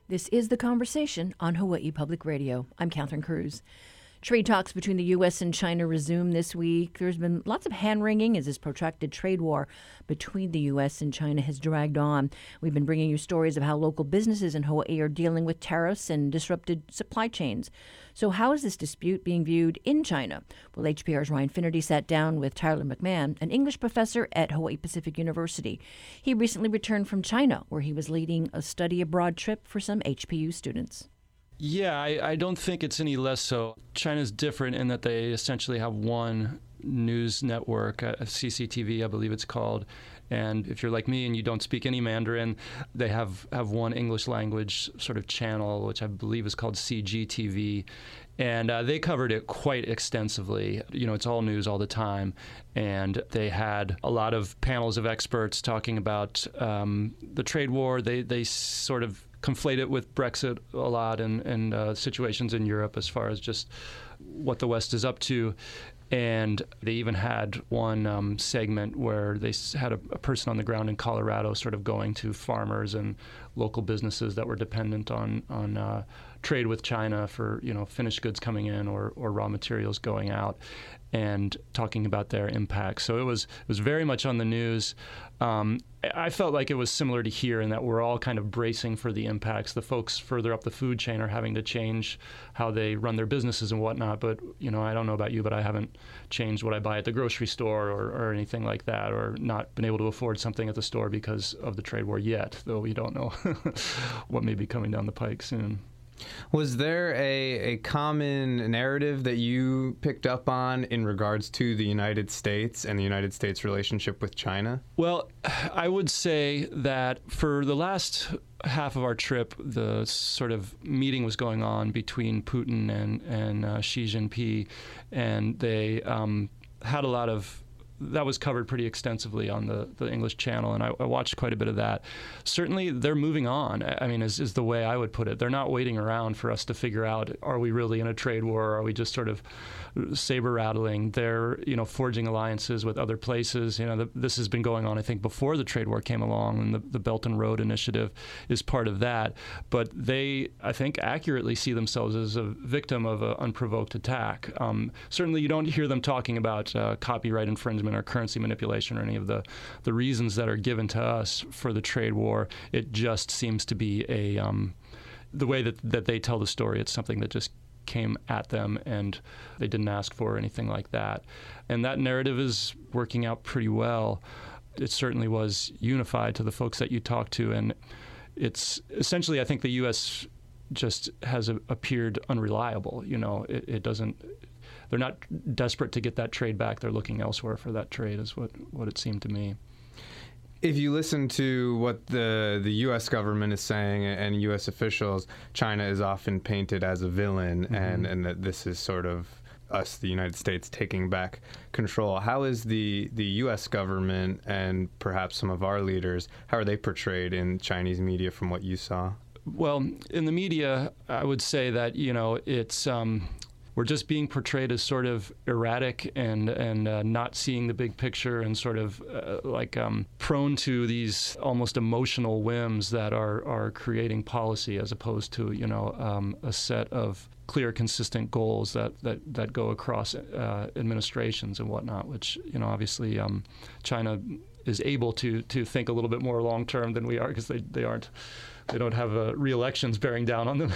This is The Conversation on Hawaii Public Radio. I'm Catherine Cruz. Trade talks between the U.S. and China resume this week. There's been lots of hand-wringing as this protracted trade war between the U.S. and China has dragged on. We've been bringing you stories of how local businesses in Hawaii are dealing with tariffs and disrupted supply chains. So how is this dispute being viewed in China? Well, HPR's Ryan Finnerty sat down with Tyler McMahon, an English professor at Hawaii Pacific University. He recently returned from China, where he was leading a study abroad trip for some HPU students. Yeah, I don't think it's any less so. China's different in that they essentially have one news network, CCTV, I believe it's called. And if you're like me and you don't speak any Mandarin, they have one English language sort of channel, which I believe is called CGTV. And they covered it quite extensively. You know, it's all news all the time. And they had a lot of panels of experts talking about the trade war. They sort of conflate it with Brexit a lot and situations in Europe as far as just what the West is up to. And they even had one segment where they had a person on the ground in Colorado sort of going to farmers and local businesses that were dependent on trade with China for, you know, finished goods coming in or raw materials going out, and talking about their impact. So it was very much on the news. I felt like it was similar to here in that we're all kind of bracing for the impacts. The folks further up the food chain are having to change how they run their businesses and whatnot. But, you know, I don't know about you, but I haven't changed what I buy at the grocery store or anything like that, or not been able to afford something at the store because of the trade war yet, though we don't know what may be coming down the pike soon. Was there a common narrative that you picked up on in regards to the United States and the United States' relationship with China? Well, I would say that for the last half of our trip, the sort of meeting was going on between Putin and Xi Jinping, and they had a lot of that was covered pretty extensively on the English channel, and I watched quite a bit of that. Certainly, they're moving on, I mean, is the way I would put it. They're not waiting around for us to figure out, are we really in a trade war, or are we just sort of saber-rattling? They're, you know, forging alliances with other places. You know, this has been going on, I think, before the trade war came along, and the Belt and Road Initiative is part of that. But they, I think, accurately see themselves as a victim of an unprovoked attack. Certainly, you don't hear them talking about copyright infringement or currency manipulation or any of the reasons that are given to us for the trade war. It just seems to be the way that they tell the story. It's something that just came at them and they didn't ask for anything like that. And that narrative is working out pretty well. It certainly was unified to the folks that you talk to, and it's essentially, I think the U.S. just has appeared unreliable. You know, it doesn't. They're not desperate to get that trade back. They're looking elsewhere for that trade, is what it seemed to me. If you listen to what the U.S. government is saying and U.S. officials, China is often painted as a villain, and that this is sort of us, the United States, taking back control. How is the U.S. government and perhaps some of our leaders, how are they portrayed in Chinese media from what you saw? Well, in the media, I would say that, you know, it's we're just being portrayed as sort of erratic and not seeing the big picture, and sort of prone to these almost emotional whims that are creating policy, as opposed to, you know, a set of clear, consistent goals that go across administrations and whatnot, which, you know, obviously China is able to think a little bit more long term than we are, because they don't have re-elections bearing down on them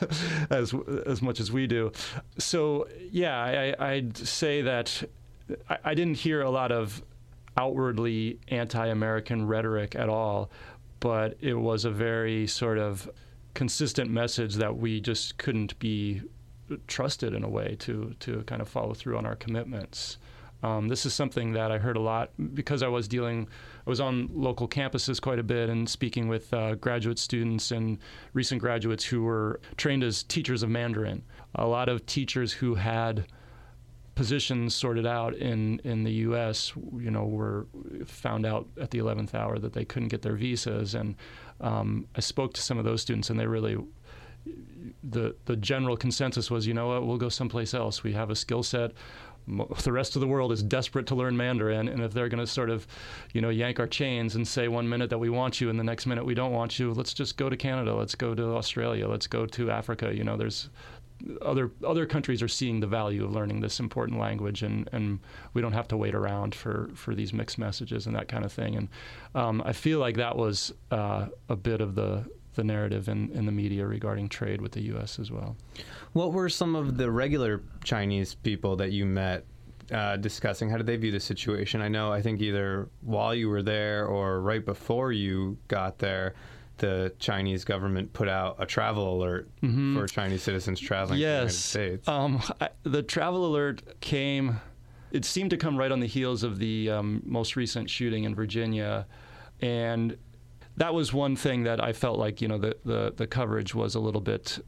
as much as we do. So yeah, I'd say that I didn't hear a lot of outwardly anti-American rhetoric at all, but it was a very sort of consistent message that we just couldn't be trusted in a way to kind of follow through on our commitments. This is something that I heard a lot because I was on local campuses quite a bit and speaking with graduate students and recent graduates who were trained as teachers of Mandarin. A lot of teachers who had positions sorted out in the U.S., you know, were found out at the 11th hour that they couldn't get their visas. And I spoke to some of those students, and they really, the general consensus was, you know what, we'll go someplace else. We have a skill set. the rest of the world is desperate to learn Mandarin, and if they're going to sort of, yank our chains and say 1 minute that we want you and the next minute we don't want you, let's just go to Canada, let's go to Australia, let's go to Africa. There's other countries are seeing the value of learning this important language, and we don't have to wait around for these mixed messages and that kind of thing. And I feel like that was a bit of the narrative in the media regarding trade with the U.S. as well. What were some of the regular Chinese people that you met discussing? How did they view the situation? I think either while you were there or right before you got there, the Chinese government put out a travel alert for Chinese citizens traveling to the United States. The travel alert came, it seemed to come right on the heels of the most recent shooting in Virginia. And that was one thing that I felt like, the coverage was a little bit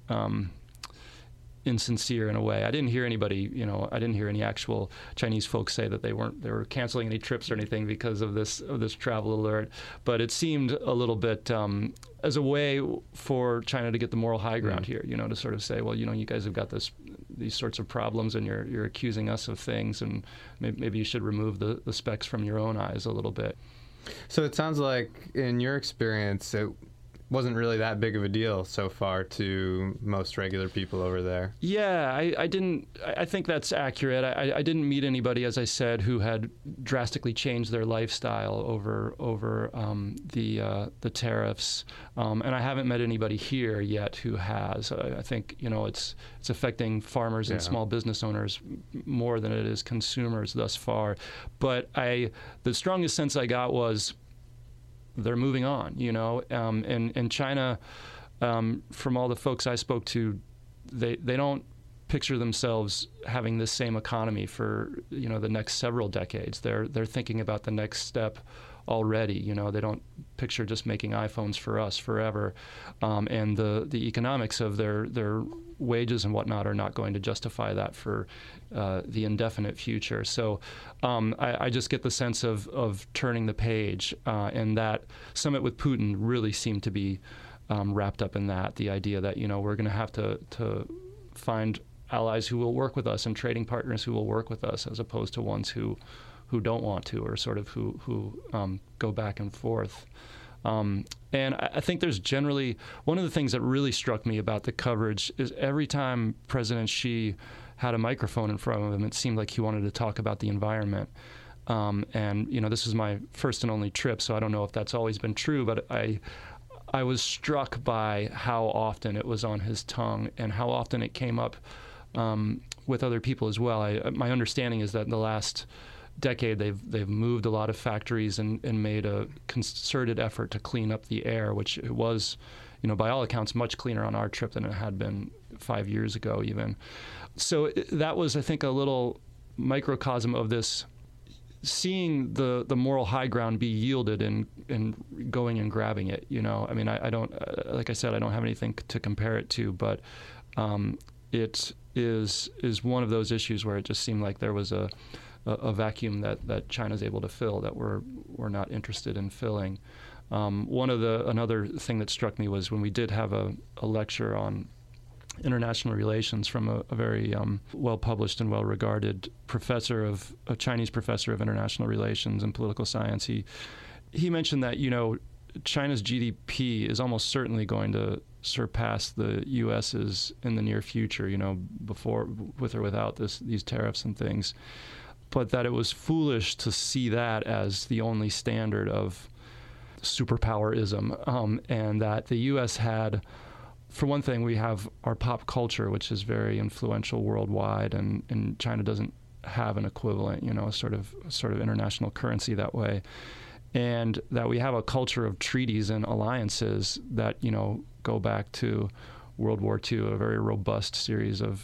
insincere in a way. I didn't hear anybody, I didn't hear any actual Chinese folks say that they were canceling any trips or anything because of this travel alert. But it seemed a little bit as a way for China to get the moral high ground here, to sort of say, well, you guys have got these sorts of problems and you're accusing us of things, and maybe you should remove the specks from your own eyes a little bit. So it sounds like, in your experience, it wasn't really that big of a deal so far to most regular people over there. Yeah, I think that's accurate. I didn't meet anybody, as I said, who had drastically changed their lifestyle over the tariffs, and I haven't met anybody here yet who has. I think it's affecting farmers and small business owners more than it is consumers thus far. But the strongest sense I got was they're moving on, and China, from all the folks I spoke to, they don't picture themselves having this same economy for, the next several decades. They're thinking about the next step already. They don't picture just making iPhones for us forever, and the economics of their wages and whatnot are not going to justify that for the indefinite future. So I just get the sense of turning the page, and that summit with Putin really seemed to be wrapped up in that, the idea that we're going to have to find allies who will work with us and trading partners who will work with us, as opposed to ones who don't want to, or sort of who go back and forth. And I think there's generally, one of the things that really struck me about the coverage is every time President Xi had a microphone in front of him, it seemed like he wanted to talk about the environment. And this is my first and only trip, so I don't know if that's always been true, but I was struck by how often it was on his tongue and how often it came up with other people as well. My understanding is that in the last decade they've moved a lot of factories and made a concerted effort to clean up the air, which it was, by all accounts, much cleaner on our trip than it had been 5 years ago even. So that was, I think, a little microcosm of this, seeing the moral high ground be yielded and going and grabbing it. I don't, like I said, I don't have anything to compare it to, but it is one of those issues where it just seemed like there was a vacuum that China's able to fill that we're not interested in filling. Another thing that struck me was when we did have a lecture on international relations from a very well-published and well-regarded a Chinese professor of international relations and political science. He mentioned that, China's GDP is almost certainly going to surpass the U.S.'s in the near future, before, with or without these tariffs and things. But that it was foolish to see that as the only standard of superpowerism, and that the U.S. had, for one thing, we have our pop culture, which is very influential worldwide, and China doesn't have an equivalent, a sort of international currency that way, and that we have a culture of treaties and alliances that go back to World War II, a very robust series of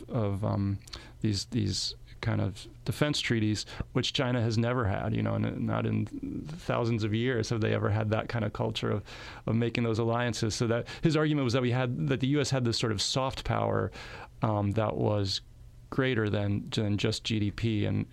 these kind of defense treaties, which China has never had, and not in thousands of years have they ever had that kind of culture of making those alliances. So that his argument was that that the U.S. had this sort of soft power that was greater than just GDP, and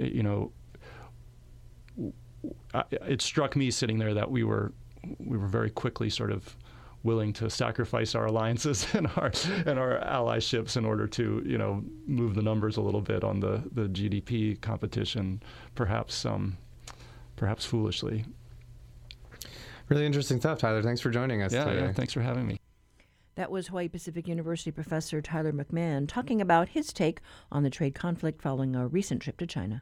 it struck me sitting there that we were very quickly sort of willing to sacrifice our alliances and our allyships in order to move the numbers a little bit on the GDP competition, perhaps foolishly. Really interesting stuff, Tyler. Thanks for joining us today. Yeah, thanks for having me. That was Hawaii Pacific University professor Tyler McMahon talking about his take on the trade conflict following a recent trip to China.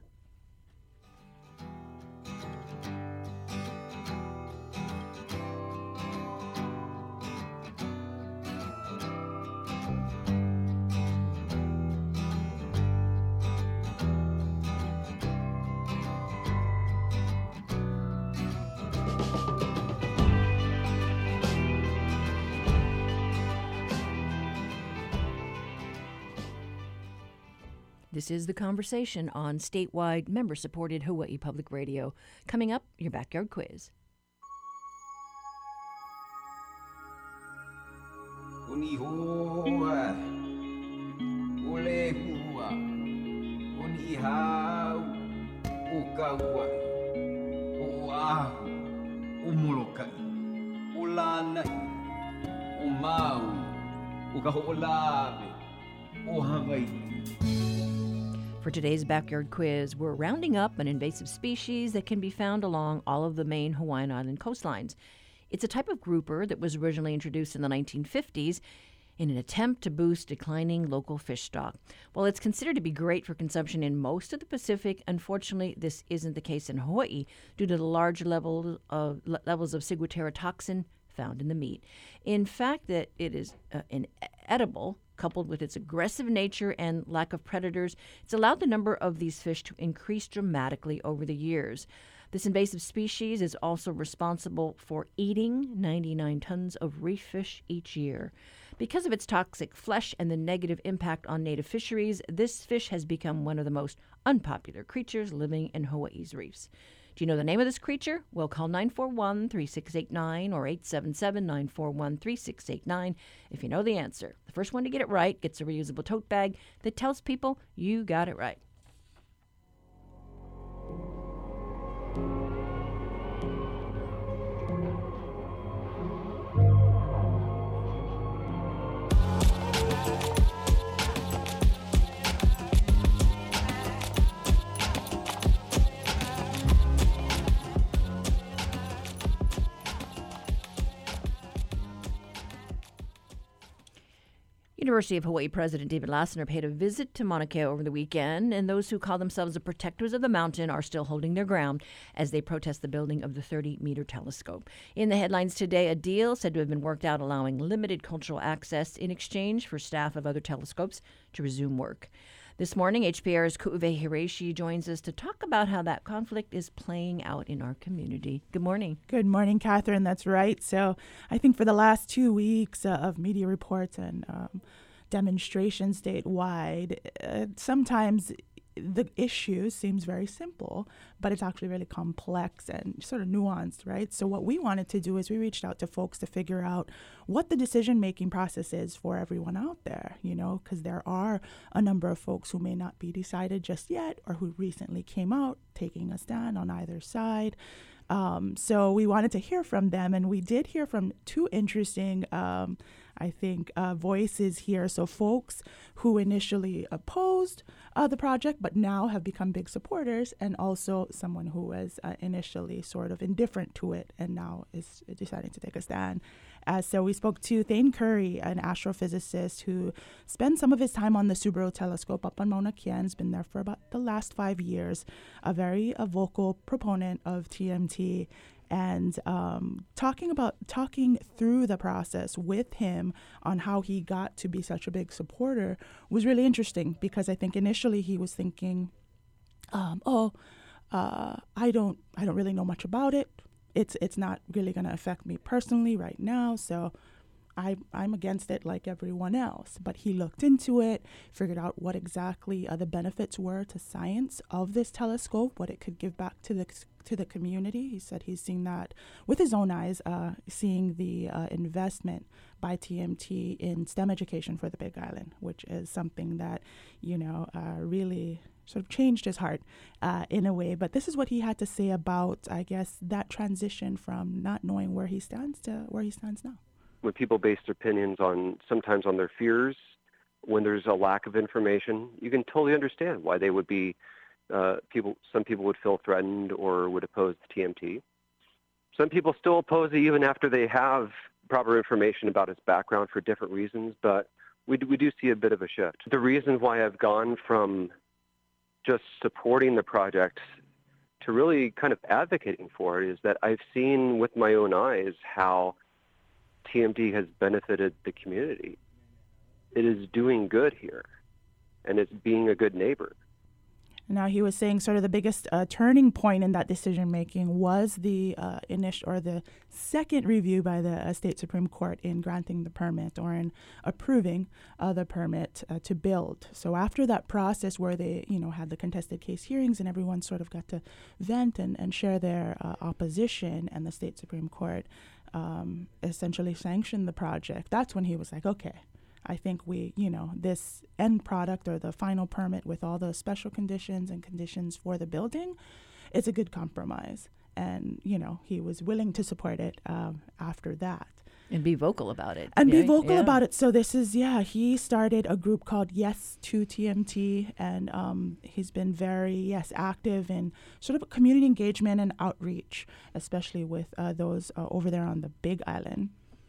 This is The Conversation on statewide, member-supported Hawaii Public Radio. Coming up, your backyard quiz. For today's backyard quiz, we're rounding up an invasive species that can be found along all of the main Hawaiian Island coastlines. It's a type of grouper that was originally introduced in the 1950s in an attempt to boost declining local fish stock. While it's considered to be great for consumption in most of the Pacific, unfortunately, this isn't the case in Hawaii due to the large levels of ciguatera toxin found in the meat. In fact, that it is inedible. Coupled with its aggressive nature and lack of predators, it's allowed the number of these fish to increase dramatically over the years. This invasive species is also responsible for eating 99 tons of reef fish each year. Because of its toxic flesh and the negative impact on native fisheries, this fish has become one of the most unpopular creatures living in Hawaii's reefs. Do you know the name of this creature? Well, call 941-3689 or 877-941-3689 if you know the answer. The first one to get it right gets a reusable tote bag that tells people you got it right. University of Hawaii President David Lassner paid a visit to Mauna Kea over the weekend, and those who call themselves the protectors of the mountain are still holding their ground as they protest the building of the 30-meter telescope. In the headlines today, a deal said to have been worked out allowing limited cultural access in exchange for staff of other telescopes to resume work. This morning, HPR's Ku'uwe Hiraishi joins us to talk about how that conflict is playing out in our community. Good morning. Good morning, Catherine. That's right. So I think for the last 2 weeks of media reports and demonstrations statewide, sometimes the issue seems very simple, but it's actually really complex and sort of nuanced, right? So what we wanted to do is we reached out to folks to figure out what the decision-making process is for everyone out there, because there are a number of folks who may not be decided just yet or who recently came out taking a stand on either side. So we wanted to hear from them, and we did hear from two interesting voices here. So folks who initially opposed the project, but now have become big supporters, and also someone who was initially sort of indifferent to it and now is deciding to take a stand. So we spoke to Thane Curry, an astrophysicist who spends some of his time on the Subaru telescope up on Mauna Kea and has been there for about the last 5 years, a very vocal proponent of TMT, and talking through the process with him on how he got to be such a big supporter was really interesting, because I think initially he was thinking, I don't really know much about it. It's not really going to affect me personally right now, so I'm against it like everyone else. But he looked into it, figured out what exactly the benefits were to science of this telescope, what it could give back to the community. He said he's seen that with his own eyes, seeing the investment by TMT in STEM education for the Big Island, which is something that, really sort of changed his heart in a way. But this is what he had to say about, I guess, that transition from not knowing where he stands to where he stands now. when people base their opinions sometimes on their fears, when there's a lack of information, you can totally understand why they would be some people would feel threatened or would oppose the TMT. Some people still oppose it even after they have proper information about its background for different reasons, but we do see a bit of a shift. The reason why I've gone from just supporting the project to really kind of advocating for it is that I've seen with my own eyes how TMT has benefited the community. It is doing good here, and it's being a good neighbor. Now, he was saying sort of the biggest turning point in that decision making was the the second review by the state Supreme Court in granting the permit or in approving the permit to build. So after that process where they, had the contested case hearings and everyone sort of got to vent and share their opposition, and the state Supreme Court essentially sanctioned the project, that's when he was like, okay, I think this end product or the final permit with all the special conditions and conditions for the building, it's a good compromise. And, he was willing to support it after that. And be vocal about it. About it. So this is, he started a group called Yes to TMT, and he's been very, active in sort of community engagement and outreach, especially with those over there on the Big Island.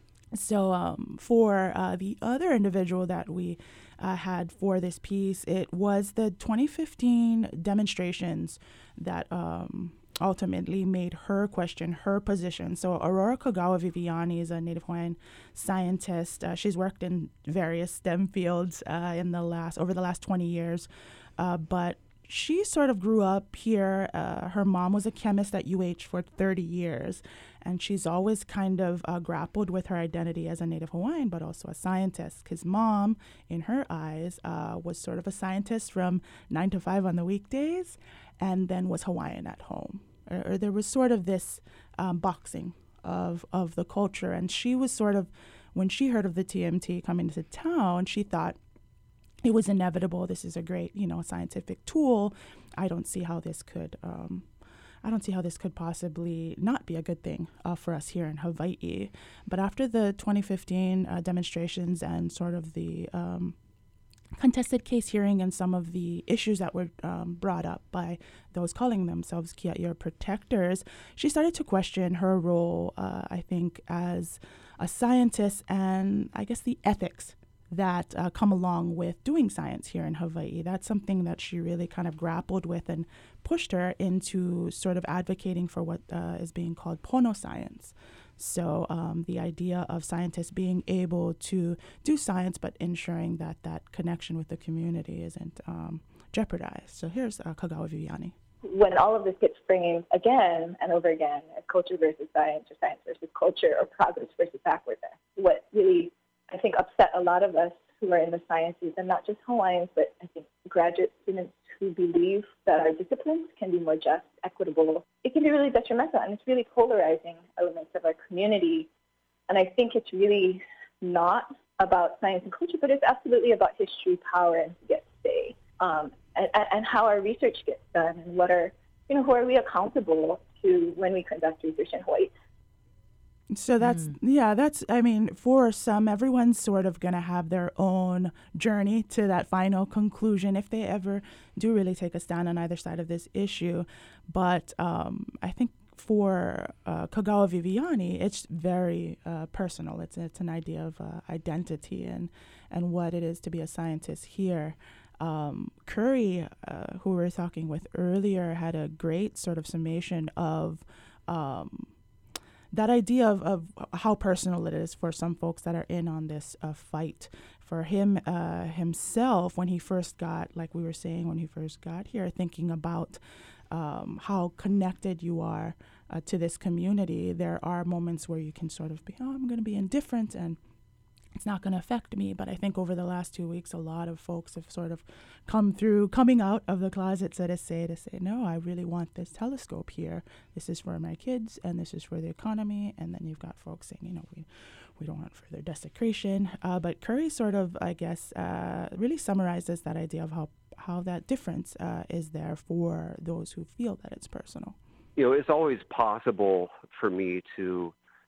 So for the other individual that we had for this piece, it was the 2015 demonstrations that ultimately made her question her position. So Aurora Kagawa-Viviani is a Native Hawaiian scientist. She's worked in various STEM fields over the last 20 years, but she sort of grew up here. Her mom was a chemist at UH for 30 years, and she's always kind of grappled with her identity as a Native Hawaiian, but also a scientist, because mom, in her eyes, was sort of a scientist from 9 to 5 on the weekdays, and then was Hawaiian at home. Or there was sort of this boxing of the culture, and she was sort of, when she heard of the TMT coming to town, she thought, it was inevitable. This is a great, scientific tool. I don't see how this could possibly not be a good thing for us here in Hawaii. But after the 2015 demonstrations and sort of the contested case hearing and some of the issues that were brought up by those calling themselves Kia'ara protectors, she started to question her role, I think, as a scientist and I guess the ethics that come along with doing science here in Hawaii. That's something that she really kind of grappled with and pushed her into sort of advocating for what is being called pono science. So the idea of scientists being able to do science but ensuring that that connection with the community isn't jeopardized. So here's Kagawa-Viviani. When all of this gets framed again and over again as culture versus science or science versus culture or progress versus backwardness, what really I think upset a lot of us who are in the sciences, and not just Hawaiians, but I think graduate students who believe that our disciplines can be more just, equitable. It can be really detrimental, and it's really polarizing elements of our community. And I think it's really not about science and culture, but it's absolutely about history, power, and to get say, and how our research gets done, and what are, who are we accountable to when we conduct research in Hawaii. So for some, everyone's sort of going to have their own journey to that final conclusion if they ever do really take a stand on either side of this issue. But I think for Kagawa-Viviani, it's very personal. It's an idea of identity and what it is to be a scientist here. Curry, who we were talking with earlier, had a great sort of summation of that idea of how personal it is for some folks that are in on this fight. For him himself, when he first got, like we were saying, when he first got here, thinking about how connected you are to this community, there are moments where you can sort of be, I'm going to be indifferent and it's not going to affect me. But I think over the last 2 weeks, a lot of folks have sort of coming out of the closet, so to say, no, I really want this telescope here. This is for my kids, and this is for the economy. And then you've got folks saying, we don't want further desecration. But Curry sort of, I guess, really summarizes that idea of how that difference is there for those who feel that it's personal. It's always possible for me to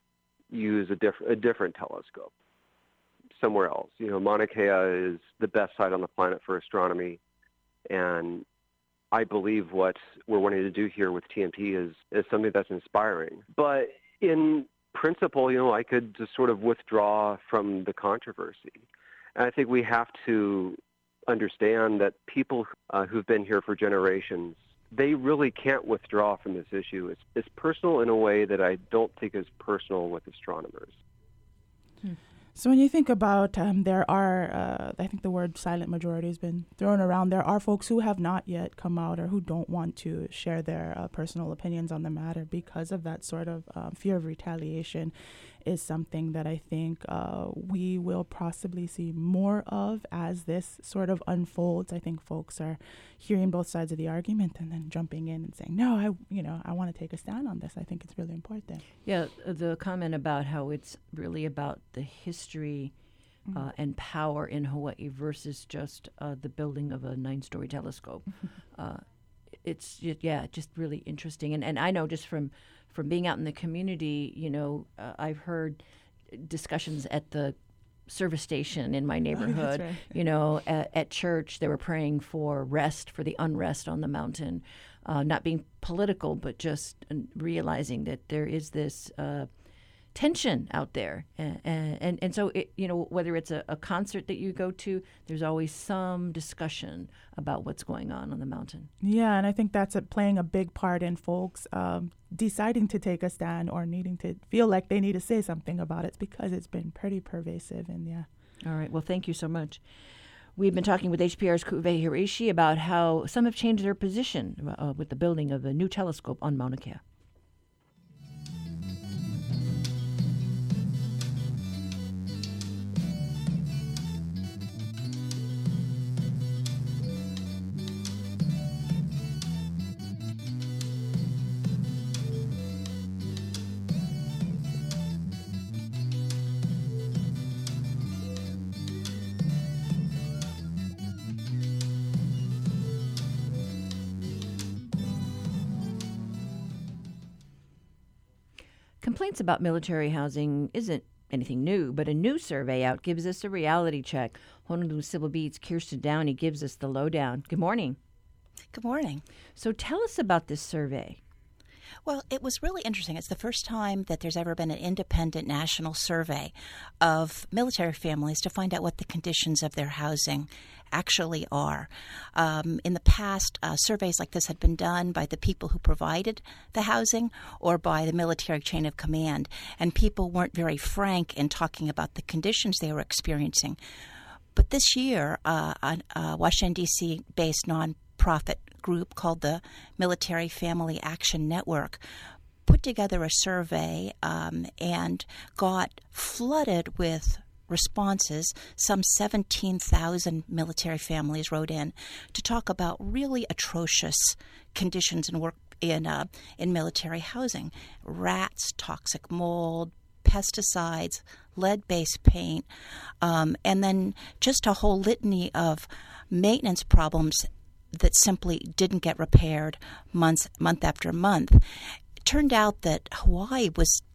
use a different telescope somewhere else. Mauna Kea is the best site on the planet for astronomy, and I believe what we're wanting to do here with TMT is something that's inspiring. But in principle, I could just sort of withdraw from the controversy. And I think we have to understand that people who've been here for generations, they really can't withdraw from this issue. It's personal in a way that I don't think is personal with astronomers. So when you think about, there are, I think the word silent majority has been thrown around. There are folks who have not yet come out or who don't want to share their personal opinions on the matter because of that sort of fear of retaliation is something that I think we will possibly see more of as this sort of unfolds. I think folks are hearing both sides of the argument and then jumping in and saying, no, I want to take a stand on this. I think it's really important. Yeah, the comment about how it's really about the history and power in Hawaii versus just the building of a 9-story telescope. It's just really interesting. And I know just from being out in the community, I've heard discussions at the service station in my neighborhood. That's right. At church, they were praying for rest, for the unrest on the mountain, not being political, but just realizing that there is this tension out there. And so, whether it's a concert that you go to, there's always some discussion about what's going on the mountain. Yeah, and I think that's playing a big part in folks deciding to take a stand or needing to feel like they need to say something about it because it's been pretty pervasive. And yeah. All right. Well, thank you so much. We've been talking with HPR's Ku'uwehi Hiraishi about how some have changed their position with the building of a new telescope on Mauna Kea. Complaints about military housing isn't anything new, but a new survey out gives us a reality check. Honolulu Civil Beat's Kirsten Downey gives us the lowdown. Good morning. Good morning. So tell us about this survey. Well, it was really interesting. It's the first time that there's ever been an independent national survey of military families to find out what the conditions of their housing actually are. In the past, surveys like this had been done by the people who provided the housing or by the military chain of command, and people weren't very frank in talking about the conditions they were experiencing. But this year, a Washington, D.C.-based nonprofit group called the Military Family Action Network put together a survey and got flooded with responses. Some 17,000 military families wrote in to talk about really atrocious conditions and work in military housing: rats, toxic mold, pesticides, lead-based paint, and then just a whole litany of maintenance problems that simply didn't get repaired month after month. It turned out that Hawaii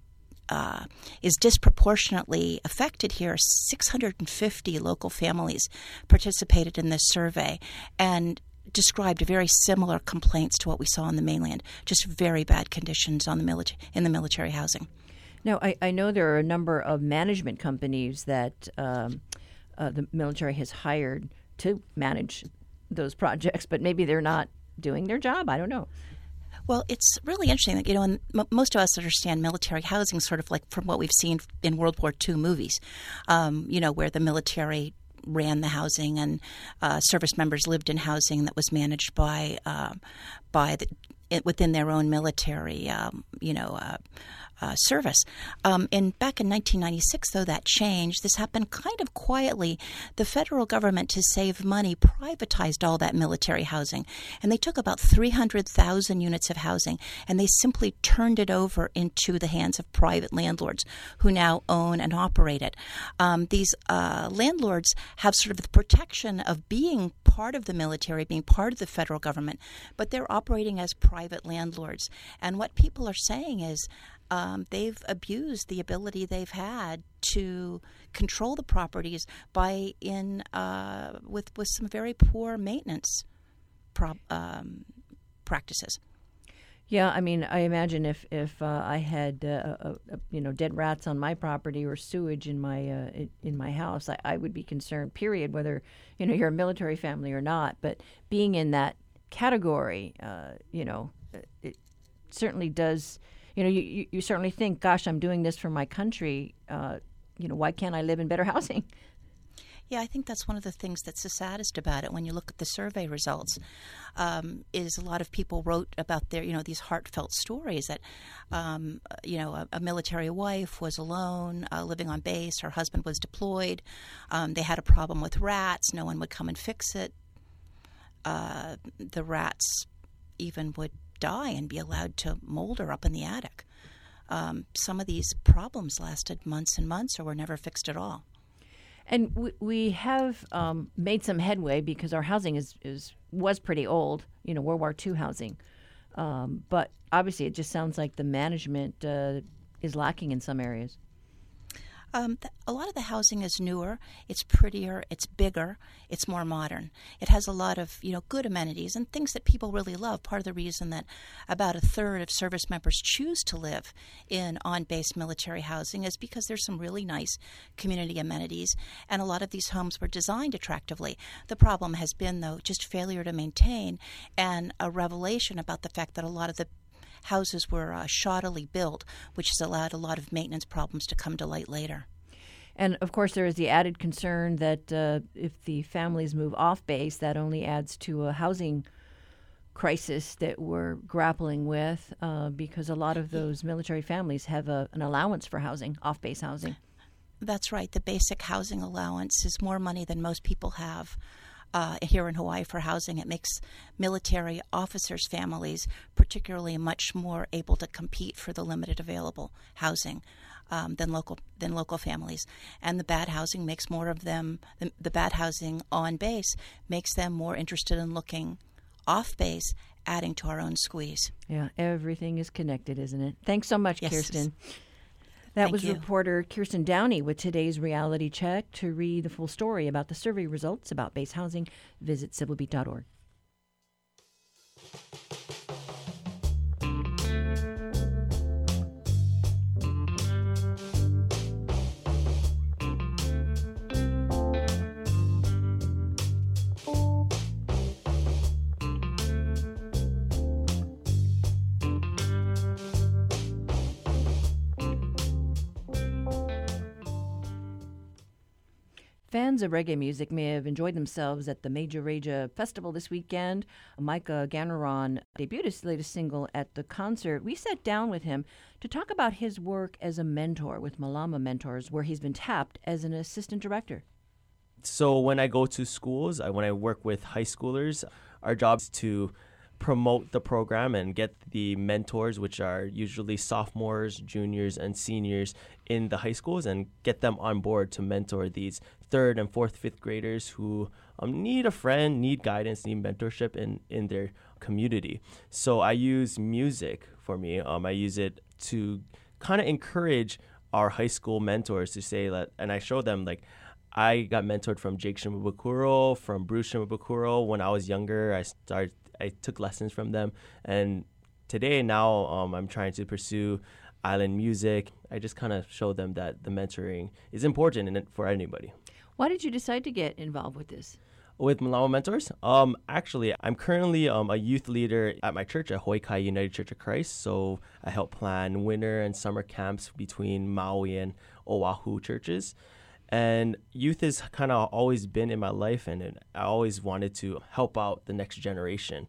is disproportionately affected here. 650 local families participated in this survey and described very similar complaints to what we saw on the mainland, just very bad conditions in the military housing. Now, I know there are a number of management companies that the military has hired to manage those projects, but maybe they're not doing their job. I don't know. Well, it's really interesting that, and most of us understand military housing sort of like from what we've seen in World War II movies, where the military ran the housing and service members lived in housing that was managed within their own military, service. And back in 1996, though, that changed. This happened kind of quietly. The federal government, to save money, privatized all that military housing. And they took about 300,000 units of housing, and they simply turned it over into the hands of private landlords who now own and operate it. These landlords have sort of the protection of being part of the military, being part of the federal government, but they're operating as private landlords. And what people are saying is, they've abused the ability they've had to control the properties by with some very poor maintenance practices. Yeah, I mean, I imagine if I had dead rats on my property or sewage in my house, I would be concerned. Period. Whether you're a military family or not, but being in that category, it certainly does. You certainly think, gosh, I'm doing this for my country. Why can't I live in better housing? Yeah, I think that's one of the things that's the saddest about it when you look at the survey results, is a lot of people wrote about their, these heartfelt stories that, a military wife was alone, living on base, her husband was deployed, they had a problem with rats, no one would come and fix it. The rats even would die and be allowed to molder up in the attic. Some of these problems lasted months and months or were never fixed at all. And we have made some headway because our housing was pretty old, World War II housing. But obviously it just sounds like the management is lacking in some areas. A lot of the housing is newer, it's prettier, it's bigger, it's more modern. It has a lot of, good amenities and things that people really love. Part of the reason that about a third of service members choose to live in on-base military housing is because there's some really nice community amenities, and a lot of these homes were designed attractively. The problem has been, though, just failure to maintain and a revelation about the fact that a lot of the houses were shoddily built, which has allowed a lot of maintenance problems to come to light later. And, of course, there is the added concern that if the families move off base, that only adds to a housing crisis that we're grappling with because a lot of those military families have an allowance for housing, off-base housing. That's right. The basic housing allowance is more money than most people have. Here in Hawaii for housing. It makes military officers' families particularly much more able to compete for the limited available housing than local families. And the bad housing makes more of them, the bad housing on base makes them more interested in looking off base, adding to our own squeeze. Yeah, everything is connected, isn't it? Thanks so much, yes. Kirsten. That Thank was you. Reporter Kirsten Downey with today's Reality Check. To read the full story about the survey results about base housing, visit civilbeat.org. Fans of reggae music may have enjoyed themselves at the Major Reja Festival this weekend. Micah Ganaron debuted his latest single at the concert. We sat down with him to talk about his work as a mentor with Malama Mentors, where he's been tapped as an assistant director. So when I go to schools, when I work with high schoolers, our job is to promote the program and get the mentors, which are usually sophomores, juniors, and seniors in the high schools, and get them on board to mentor these third and fourth, fifth graders who need a friend, need guidance, need mentorship in their community. So I use music for me. I use it to kind of encourage our high school mentors to say that, and I show them like, I got mentored from Jake Shimabukuro, from Bruce Shimabukuro. When I was younger, I took lessons from them. And today, now, I'm trying to pursue island music. I just kind of show them that the mentoring is important for anybody. Why did you decide to get involved with this? With Malama Mentors? Actually, I'm currently a youth leader at my church, at Hoikai United Church of Christ. So I help plan winter and summer camps between Maui and Oahu churches. And youth has kind of always been in my life, and I always wanted to help out the next generation.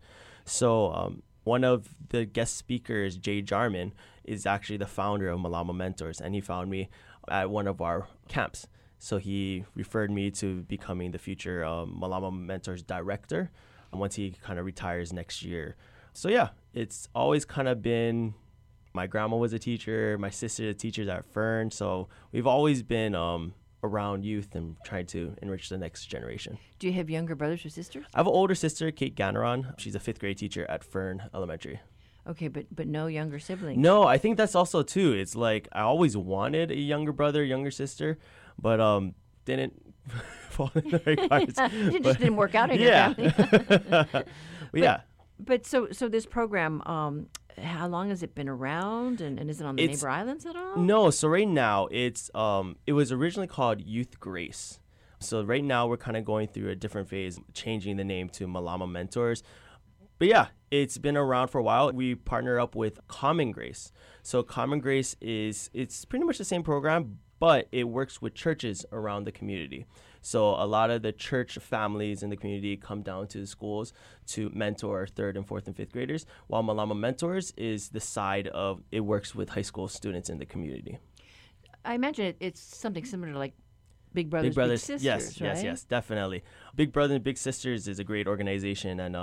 So one of the guest speakers, Jay Jarman, is actually the founder of Malama Mentors, and he found me at one of our camps. So he referred me to becoming the future Malama Mentors director once he kind of retires next year. So yeah, it's always kind of been, my grandma was a teacher, my sister is a teacher at Fern, so we've always been around youth and trying to enrich the next generation. Do you have younger brothers or sisters? I have an older sister, Kate Ganaron. She's a fifth grade teacher at Fern Elementary. Okay, but no younger siblings. No, I think that's also too. It's like I always wanted a younger brother, younger sister, but didn't fall in the right cards. It just didn't work out in yeah. your family. But yeah. But so this program, how long has it been around, and is it on the neighbor islands at all? No, so right now it was originally called Youth Grace. So right now we're kind of going through a different phase, changing the name to Malama Mentors. But yeah, it's been around for a while. We partner up with Common Grace. So Common Grace it's pretty much the same program, but it works with churches around the community. So a lot of the church families in the community come down to the schools to mentor 3rd and 4th and 5th graders, while Malama Mentors is the side of it works with high school students in the community. I imagine it's something similar to like Big Brothers, Big Sisters, yes, right? yes, definitely. Big Brothers and Big Sisters is a great organization, and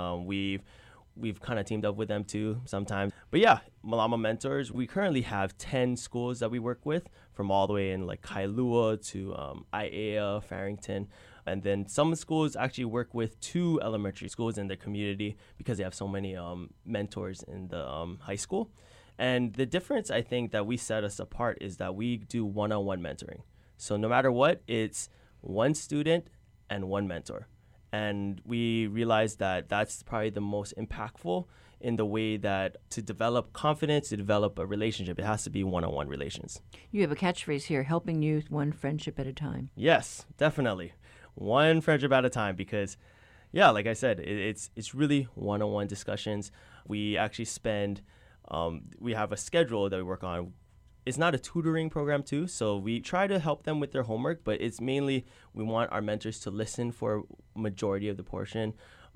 we've kind of teamed up with them too sometimes. But yeah, Malama Mentors, we currently have 10 schools that we work with, from all the way in like Kailua to Aiea, Farrington. And then some schools actually work with 2 elementary schools in their community because they have so many mentors in the high school. And the difference, I think, that we set us apart is that we do one-on-one mentoring. So no matter what, it's one student and one mentor. And we realized that that's probably the most impactful in the way that to develop confidence, to develop a relationship, it has to be one-on-one relations. You have a catchphrase here, helping youth one friendship at a time. Yes, definitely. One friendship at a time because, yeah, like I said, it's really one-on-one discussions. We actually spend, we have a schedule that we work on. It's not a tutoring program too, so we try to help them with their homework, but it's mainly we want our mentors to listen for majority of the portion,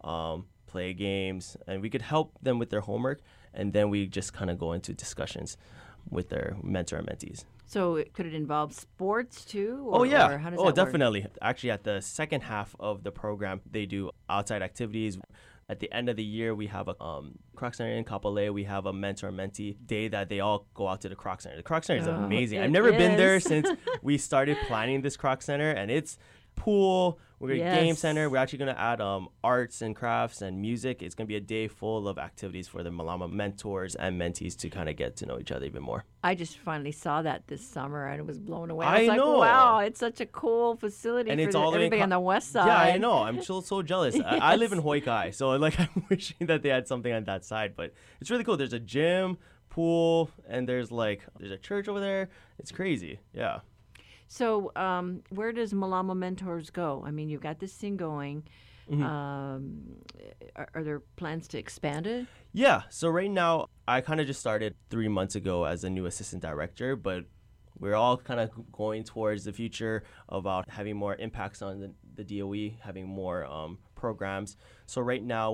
play games, and we could help them with their homework, and then we just kind of go into discussions with their mentor and mentees. So could it involve sports too? Or how does that work? Definitely. Actually, at the second half of the program, they do outside activities. At the end of the year, we have a Croc Center in Kapolei. We have a mentor-mentee day that they all go out to the Croc Center. The Croc Center is amazing. I've never been there since we started planning this Croc Center, and it's pool. We're going to game center. We're actually going to add arts and crafts and music. It's going to be a day full of activities for the Malama mentors and mentees to kind of get to know each other even more. I just finally saw that this summer and it was blown away. I was know. Like, wow, it's such a cool facility and for it's all everybody on the west side. Yeah, I know. I'm so jealous. I live in Hoikai, so like I'm wishing that they had something on that side. But it's really cool. There's a gym, pool, and there's a church over there. It's crazy. Yeah. So where does Malama Mentors go? I mean, you've got this thing going. Mm-hmm. Are there plans to expand it? Yeah. So right now, I kind of just started 3 months ago as a new assistant director, but we're all kind of going towards the future about having more impacts on the DOE, having more programs. So right now,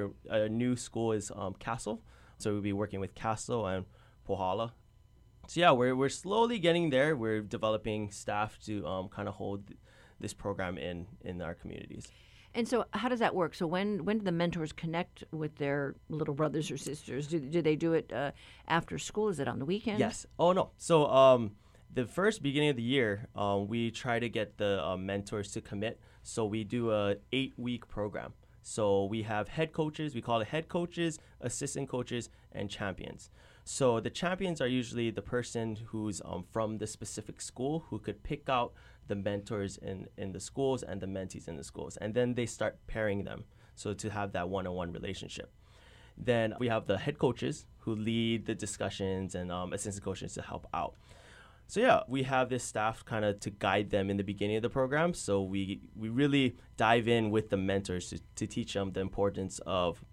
a new school is Castle. So we'll be working with Castle and Pohala. So yeah, we're slowly getting there. We're developing staff to kind of hold this program in our communities. And so how does that work? So when do the mentors connect with their little brothers or sisters? Do they do it after school? Is it on the weekends? Yes. Oh, no. So the first beginning of the year, we try to get the mentors to commit. So we do a 8-week program. So we have head coaches. We call it head coaches, assistant coaches, and champions. So the champions are usually the person who's from the specific school who could pick out the mentors in the schools and the mentees in the schools. And then they start pairing them so to have that one-on-one relationship. Then we have the head coaches who lead the discussions and assistant coaches to help out. So yeah, we have this staff kind of to guide them in the beginning of the program. So we really dive in with the mentors to teach them the importance of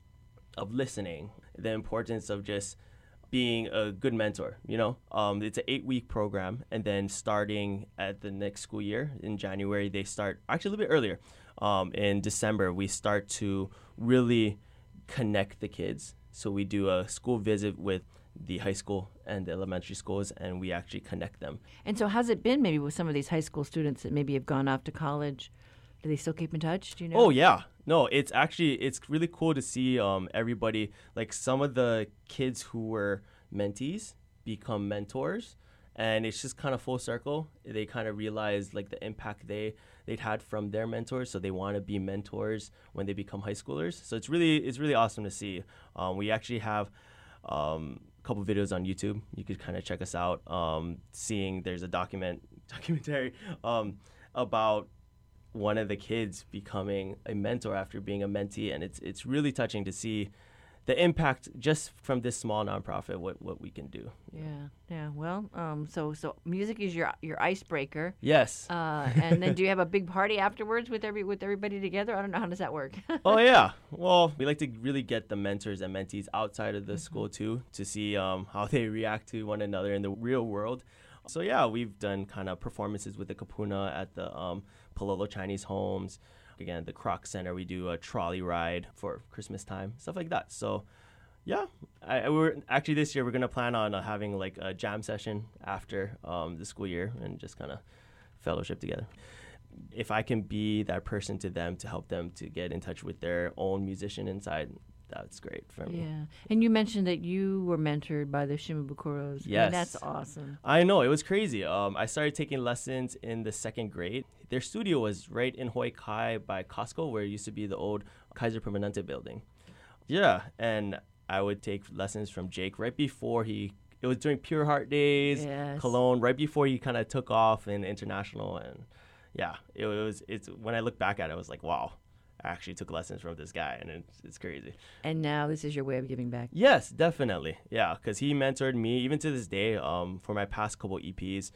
listening, the importance of just being a good mentor. It's an 8-week program, and then starting at the next school year in January, they start actually a little bit earlier. In December, we start to really connect the kids. So we do a school visit with the high school and the elementary schools, and we actually connect them. And so how's it been maybe with some of these high school students that maybe have gone off to college? Do they still keep in touch? Do you know? Oh, yeah. No, it's really cool to see everybody, like some of the kids who were mentees become mentors, and it's just kind of full circle. They kind of realize like the impact they'd had from their mentors, so they want to be mentors when they become high schoolers. So it's really awesome to see. We actually have couple videos on YouTube. You could kind of check us out. Seeing there's a documentary about one of the kids becoming a mentor after being a mentee, and it's really touching to see the impact just from this small nonprofit, what we can do. Yeah. Well, so music is your icebreaker. Yes. And then do you have a big party afterwards with everybody together? I don't know, how does that work? Oh yeah. Well, we like to really get the mentors and mentees outside of the school too, to see how they react to one another in the real world. So yeah, we've done kind of performances with the Kapuna at the Pololo Chinese homes. Again, the Kroc Center, we do a trolley ride for Christmas time, stuff like that. So, yeah, we're actually this year we're gonna plan on having like a jam session after the school year and just kind of fellowship together. If I can be that person to them to help them to get in touch with their own musician inside, that's great for me. Yeah, and you mentioned that you were mentored by the Shimabukuros. Yes. That's awesome. I know, it was crazy. I started taking lessons in the 2nd grade. Their studio was right in Hoi Kai by Costco, where it used to be the old Kaiser Permanente building. Yeah, and I would take lessons from Jake right before it was during Pure Heart Days, Yes. Cologne, right before he kind of took off in international. And yeah, it's when I look back at it, I was like, wow. I actually took lessons from this guy, and it's crazy. And now this is your way of giving back. Yes, definitely. Yeah, because he mentored me even to this day. For my past couple EPs,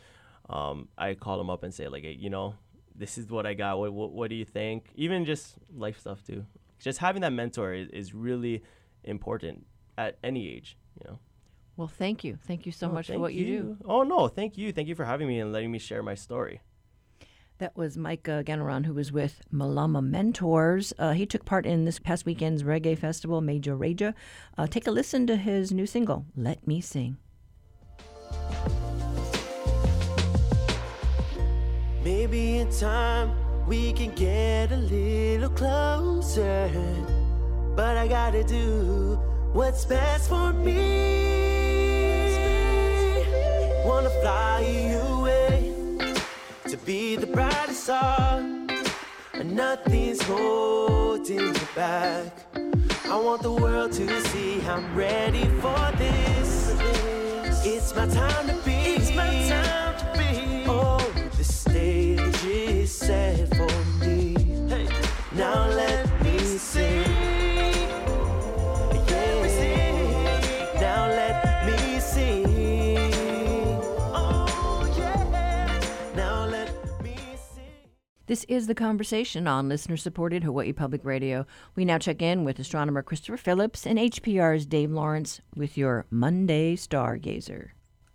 I call him up and say like, hey, this is what I got. What do you think? Even just life stuff too. Just having that mentor is really important at any age. Well, thank you. Thank you so much for what you do. Oh no, thank you. Thank you for having me and letting me share my story. That was Mike Ganaron, who was with Malama Mentors. He took part in this past weekend's reggae festival, Major Reja. Take a listen to his new single, Let Me Sing. Maybe in time we can get a little closer, but I gotta do what's best for me. Wanna fly you away to be the brightest star, and nothing's holding you back. I want the world to see I'm ready for this. It's my time to be. It's my time to be. Oh, the stage is set for me. Hey. Now let me sing. Yeah. Now let me sing. This is The Conversation on listener-supported Hawaii Public Radio. We now check in with astronomer Christopher Phillips and HPR's Dave Lawrence with your Monday Stargazer.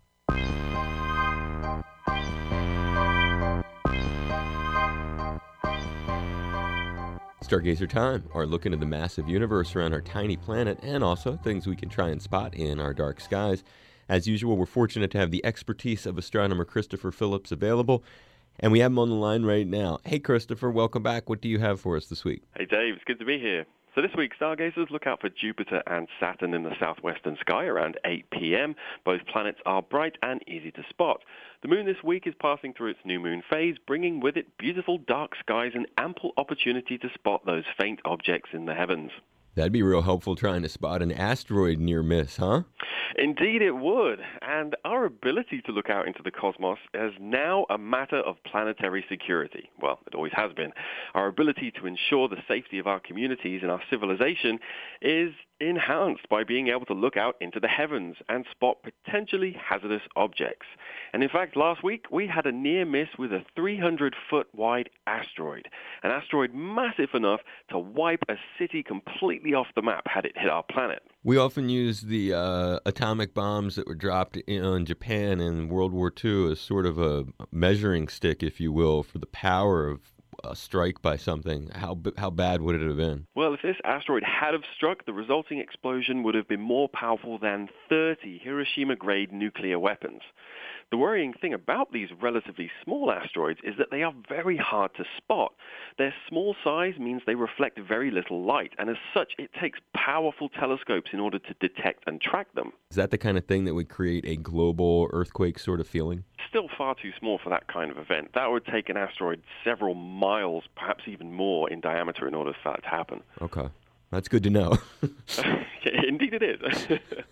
Stargazer time, our look into the massive universe around our tiny planet and also things we can try and spot in our dark skies. As usual, we're fortunate to have the expertise of astronomer Christopher Phillips available. And we have him on the line right now. Hey, Christopher, welcome back. What do you have for us this week? Hey, Dave. It's good to be here. So this week, stargazers look out for Jupiter and Saturn in the southwestern sky around 8 p.m. Both planets are bright and easy to spot. The moon this week is passing through its new moon phase, bringing with it beautiful dark skies and ample opportunity to spot those faint objects in the heavens. That'd be real helpful trying to spot an asteroid near miss, huh? Indeed it would. And our ability to look out into the cosmos is now a matter of planetary security. Well, it always has been. Our ability to ensure the safety of our communities and our civilization is enhanced by being able to look out into the heavens and spot potentially hazardous objects. And in fact, last week we had a near miss with a 300-foot wide asteroid. An asteroid massive enough to wipe a city completely off the map had it hit our planet. We often use the atomic bombs that were dropped in Japan in World War II as sort of a measuring stick, if you will, for the power of a strike by something. How bad would it have been? Well, if this asteroid had have struck, the resulting explosion would have been more powerful than 30 Hiroshima-grade nuclear weapons. The worrying thing about these relatively small asteroids is that they are very hard to spot. Their small size means they reflect very little light, and as such, it takes powerful telescopes in order to detect and track them. Is that the kind of thing that would create a global earthquake sort of feeling? Still far too small for that kind of event. That would take an asteroid several miles, perhaps even more, in diameter in order for that to happen. Okay. That's good to know. Indeed it is.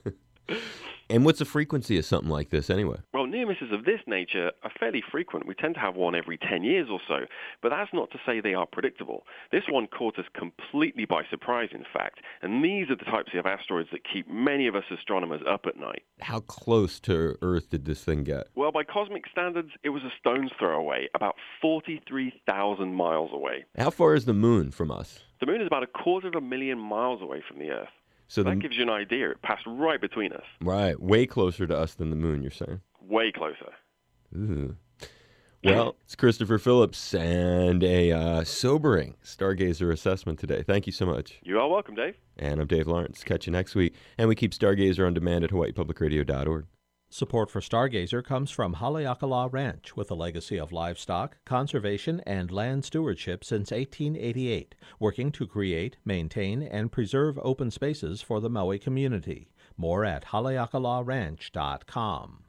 And what's the frequency of something like this anyway? Well, near misses of this nature are fairly frequent. We tend to have one every 10 years or so, but that's not to say they are predictable. This one caught us completely by surprise, in fact, and these are the types of asteroids that keep many of us astronomers up at night. How close to Earth did this thing get? Well, by cosmic standards, it was a stone's throw away, about 43,000 miles away. How far is the moon from us? The moon is about 250,000 miles away from the Earth. So that gives you an idea. It passed right between us. Right. Way closer to us than the moon, you're saying? Way closer. Ooh. Well, it's Christopher Phillips and a sobering Stargazer assessment today. Thank you so much. You are welcome, Dave. And I'm Dave Lawrence. Catch you next week. And we keep Stargazer on demand at hawaiipublicradio.org. Support for Stargazer comes from Haleakala Ranch, with a legacy of livestock, conservation, and land stewardship since 1888, working to create, maintain, and preserve open spaces for the Maui community. More at haleakalaranch.com.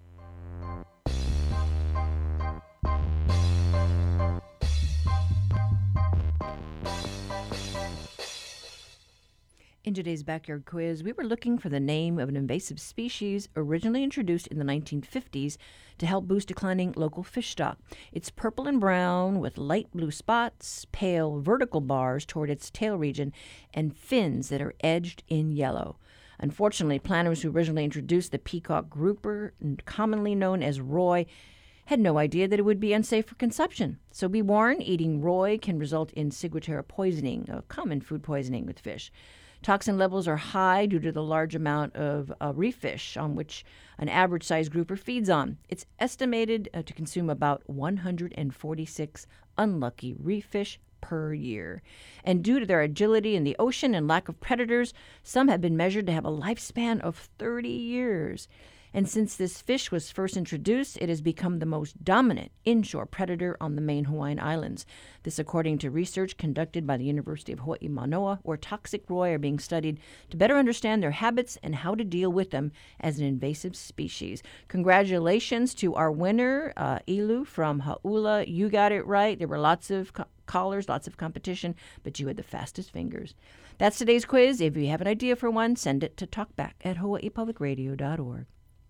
In today's Backyard Quiz, we were looking for the name of an invasive species originally introduced in the 1950s to help boost declining local fish stock. It's purple and brown with light blue spots, pale vertical bars toward its tail region, and fins that are edged in yellow. Unfortunately, planners who originally introduced the peacock grouper, commonly known as roy, had no idea that it would be unsafe for consumption. So be warned, eating roy can result in ciguatera poisoning, a common food poisoning with fish. Toxin levels are high due to the large amount of reef fish on which an average-sized grouper feeds on. It's estimated to consume about 146 unlucky reef fish per year. And due to their agility in the ocean and lack of predators, some have been measured to have a lifespan of 30 years. And since this fish was first introduced, it has become the most dominant inshore predator on the main Hawaiian Islands. This according to research conducted by the University of Hawaii Manoa, where toxic roy are being studied to better understand their habits and how to deal with them as an invasive species. Congratulations to our winner, Ilu from Hauula. You got it right. There were lots of callers, lots of competition, but you had the fastest fingers. That's today's quiz. If you have an idea for one, send it to talkback@hawaiipublicradio.org.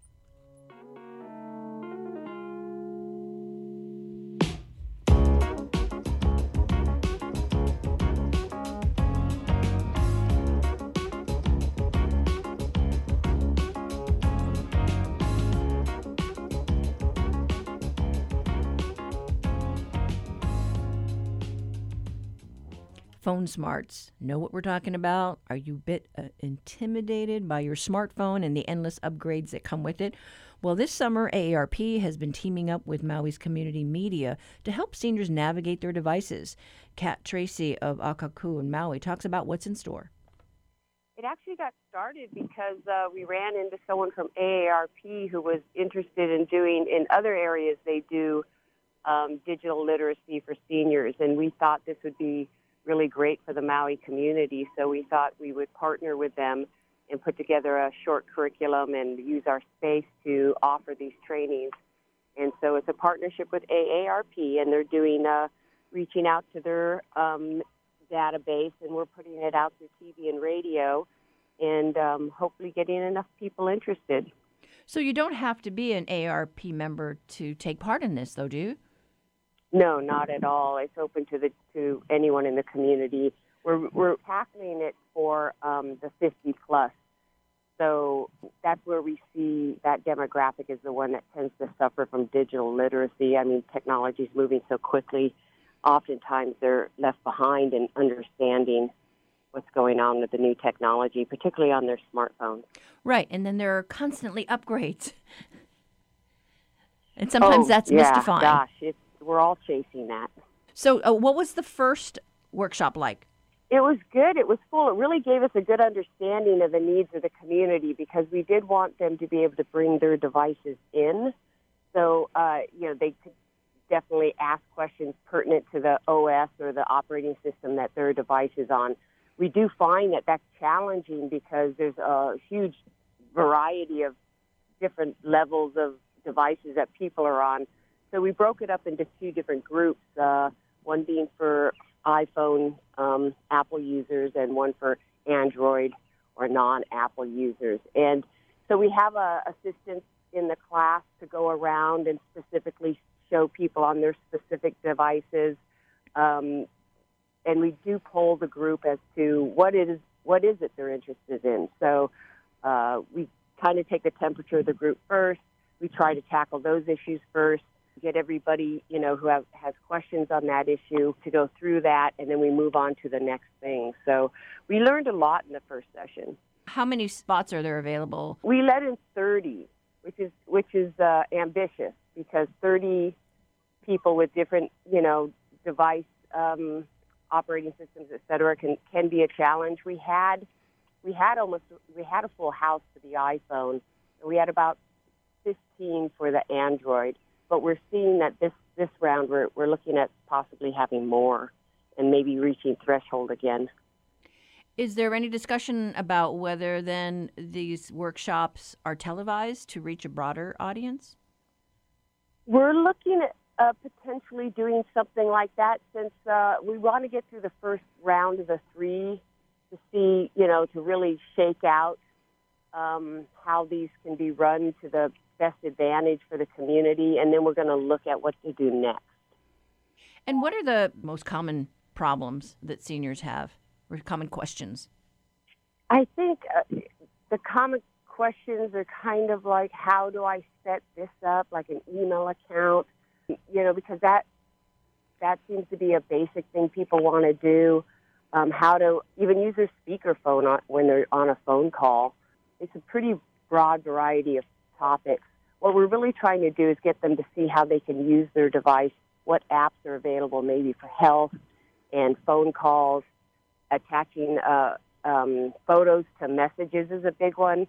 Phone smarts. Know what we're talking about? Are you a bit intimidated by your smartphone and the endless upgrades that come with it? Well, this summer, AARP has been teaming up with Maui's community media to help seniors navigate their devices. Kat Tracy of Akaku in Maui talks about what's in store. It actually got started because we ran into someone from AARP who was interested in doing, in other areas they do digital literacy for seniors, and we thought this would be really great for the Maui community, so we thought we would partner with them and put together a short curriculum and use our space to offer these trainings. And so it's a partnership with AARP, and they're doing reaching out to their database, and we're putting it out through TV and radio, and hopefully getting enough people interested. So you don't have to be an AARP member to take part in this, though, do you? No, not at all. It's open to anyone in the community. We're tackling it for the 50 plus. So that's where we see that demographic is the one that tends to suffer from digital literacy. I mean, technology is moving so quickly. Oftentimes they're left behind in understanding what's going on with the new technology, particularly on their smartphones. Right, and then there are constantly upgrades. And sometimes that's mystifying. Gosh, we're all chasing that. So what was the first workshop like? It was good. It was full. It really gave us a good understanding of the needs of the community because we did want them to be able to bring their devices in. So, they could definitely ask questions pertinent to the OS or the operating system that their device is on. We do find that that's challenging because there's a huge variety of different levels of devices that people are on. So we broke it up into two different groups, one being for iPhone Apple users and one for Android or non-Apple users. And So we have assistants in the class to go around and specifically show people on their specific devices. And we do poll the group as to what is it they're interested in. So we kind of take the temperature of the group first. We try to tackle those issues first, get everybody, who has questions on that issue to go through that, and then we move on to the next thing. So we learned a lot in the first session. How many spots are there available? We let in 30, which is ambitious, because 30 people with different, device operating systems, et cetera, can be a challenge. We had a full house for the iPhone, and we had about 15 for the Android. But we're seeing that this round we're looking at possibly having more and maybe reaching threshold again. Is there any discussion about whether then these workshops are televised to reach a broader audience? We're looking at potentially doing something like that, since we want to get through the first round of the 3 to see, to really shake out how these can be run to the best advantage for the community, and then we're going to look at what to do next. And what are the most common problems that seniors have, or common questions? I think the common questions are kind of like, how do I set this up, like an email account? Because that seems to be a basic thing people want to do. How to even use their speakerphone when they're on a phone call. It's a pretty broad variety of topics. What we're really trying to do is get them to see how they can use their device, what apps are available maybe for health and phone calls. Attaching photos to messages is a big one.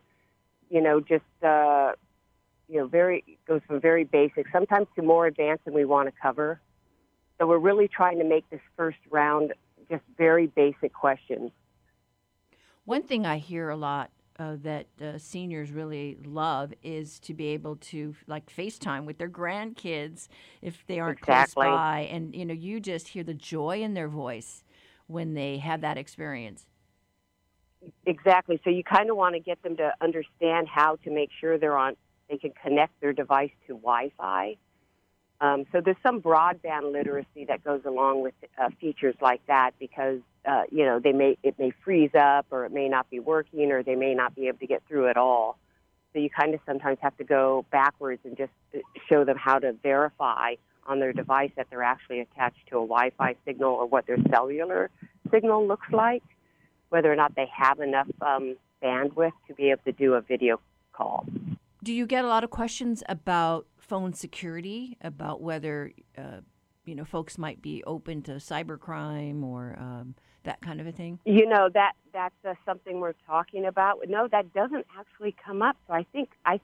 Goes from very basic, sometimes to more advanced than we want to cover. So we're really trying to make this first round just very basic questions. One thing I hear a lot that seniors really love is to be able to FaceTime with their grandkids if they aren't close by. And, you just hear the joy in their voice when they have that experience. Exactly. So you kind of want to get them to understand how to make sure they can connect their device to Wi-Fi. So there's some broadband literacy that goes along with features like that, because it may freeze up, or it may not be working, or they may not be able to get through at all. So you kind of sometimes have to go backwards and just show them how to verify on their device that they're actually attached to a Wi-Fi signal, or what their cellular signal looks like, whether or not they have enough bandwidth to be able to do a video call. Do you get a lot of questions about phone security, about whether folks might be open to cybercrime or that kind of a thing? That's something we're talking about. No, that doesn't actually come up. So I think as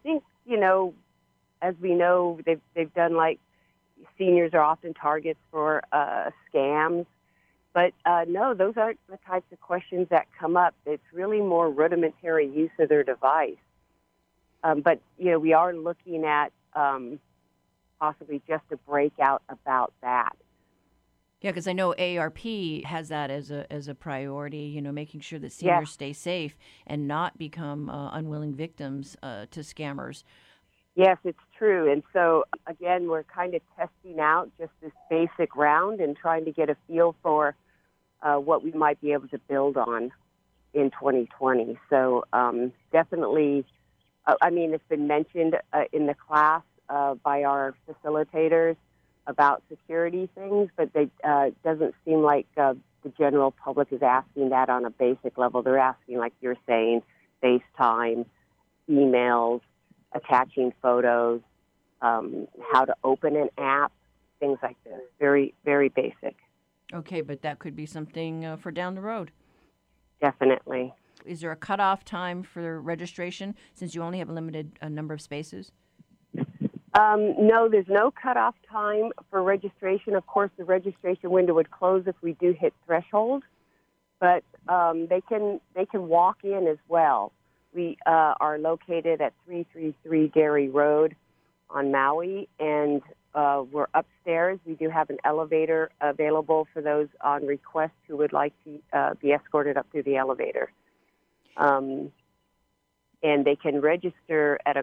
we know, they've done, seniors are often targets for scams. But no, those aren't the types of questions that come up. It's really more rudimentary use of their device. But we are looking at possibly just a breakout about that. Yeah, because I know AARP has that as a priority. Making sure that seniors stay safe and not become unwilling victims to scammers. Yes, it's true. And so again, we're kind of testing out just this basic round and trying to get a feel for what we might be able to build on in 2020. So definitely. It's been mentioned in the class by our facilitators about security things, but it doesn't seem like the general public is asking that on a basic level. They're asking, like you're saying, FaceTime, emails, attaching photos, how to open an app, things like this. Very, very basic. Okay, but that could be something for down the road. Definitely. Is there a cutoff time for registration, since you only have a limited number of spaces? No, there's no cutoff time for registration. Of course, the registration window would close if we do hit threshold, but they can walk in as well. We are located at 333 Gary Road on Maui, and we're upstairs. We do have an elevator available for those on request who would like to be escorted up through the elevator. And they can register at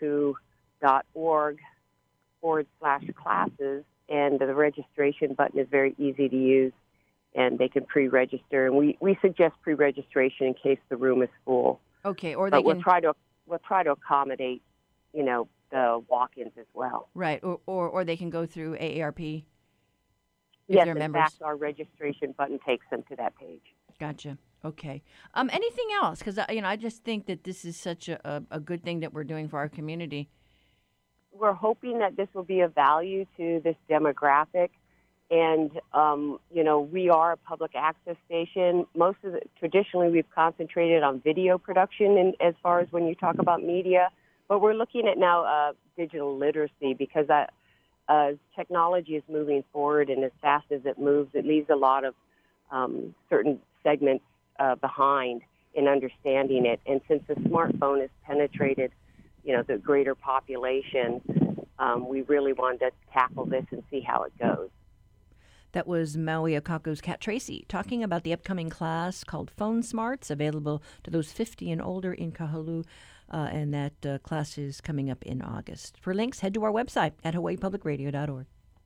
akaku.org/classes, and the registration button is very easy to use, and they can pre-register. And we suggest pre-registration in case the room is full. Okay, or we'll try to accommodate, the walk-ins as well. Right, or they can go through AARP. Yes, in fact, our registration button takes them to that page. Gotcha. Okay. Anything else? Because I just think that this is such a good thing that we're doing for our community. We're hoping that this will be of value to this demographic, and we are a public access station. Traditionally, we've concentrated on video production, and as far as when you talk about media, but we're looking at now digital literacy because as technology is moving forward, and as fast as it moves, it leaves a lot of certain segments behind in understanding it. And since the smartphone has penetrated, the greater population, we really wanted to tackle this and see how it goes. That was Maui Akaku's Kat Tracy talking about the upcoming class called Phone Smarts, available to those 50 and older in Kahaluu, and that class is coming up in August. For links, head to our website at hawaiipublicradio.org.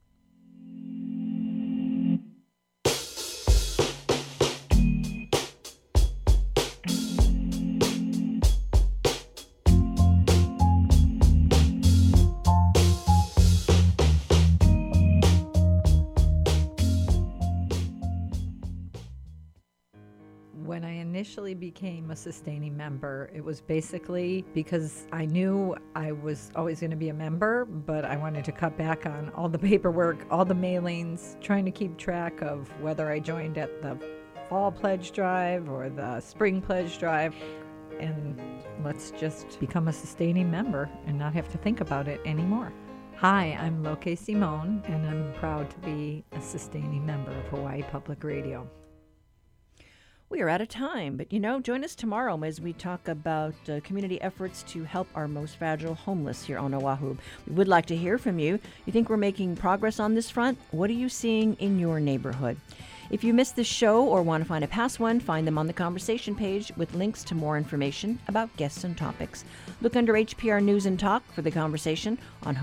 When I initially became a sustaining member, it was basically because I knew I was always going to be a member, but I wanted to cut back on all the paperwork, all the mailings, trying to keep track of whether I joined at the fall pledge drive or the spring pledge drive. And let's just become a sustaining member and not have to think about it anymore. Hi, I'm Loke Simone, and I'm proud to be a sustaining member of Hawaii Public Radio. We are out of time, but join us tomorrow as we talk about community efforts to help our most fragile homeless here on Oahu. We would like to hear from you. You think we're making progress on this front? What are you seeing in your neighborhood? If you missed this show or want to find a past one, find them on the conversation page with links to more information about guests and topics. Look under HPR News and Talk for the conversation on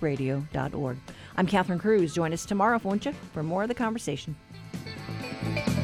hawaiipublicradio.org. I'm Catherine Cruz. Join us tomorrow, won't you, for more of the conversation.